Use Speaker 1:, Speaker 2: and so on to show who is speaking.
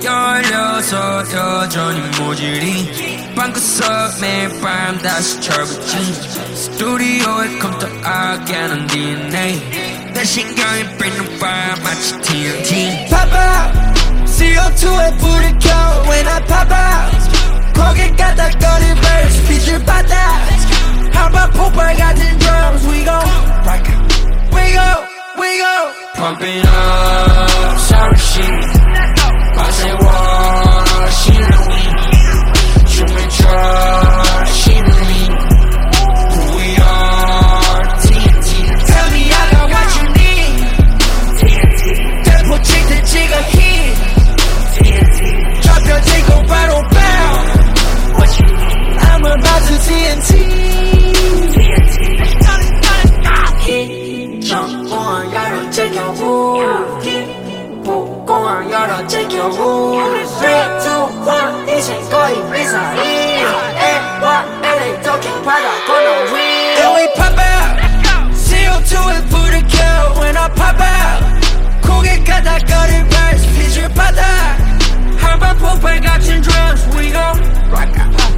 Speaker 1: 열려서 여전히 모질이 방구석 매일 밤 다시 철부지 스튜디오에 컴퓨터 악하는 DNA 내 신경이 삐는 밤 마치 TNT
Speaker 2: Pop out CO2에 불을 켜 When I pop out 고개 까닥거릴 verse 빛을 받아 한번 폭발 같은 drums We go rock out We go We go
Speaker 1: Pump it up sorry shit 밤새워 쉬는 위 춤을 춰 쉬는 위 Who we are TNT
Speaker 2: Tell me I got what you need TNT 대포 칠 때 찍어 hit TNT 좌표 찍고 바로 bound What you need I'm about to TNT TNT 정보원 열어 제껴 복공원 열어 제껴 3, 2, 1 이젠 거의 미사일 LA LA talking 받아 건너 위 And we pop out CO2에 불을 켜 When I pop out 고개 까닥거릴 verse 빛을 받아 한번 폭발 같은 drums We gon' rock out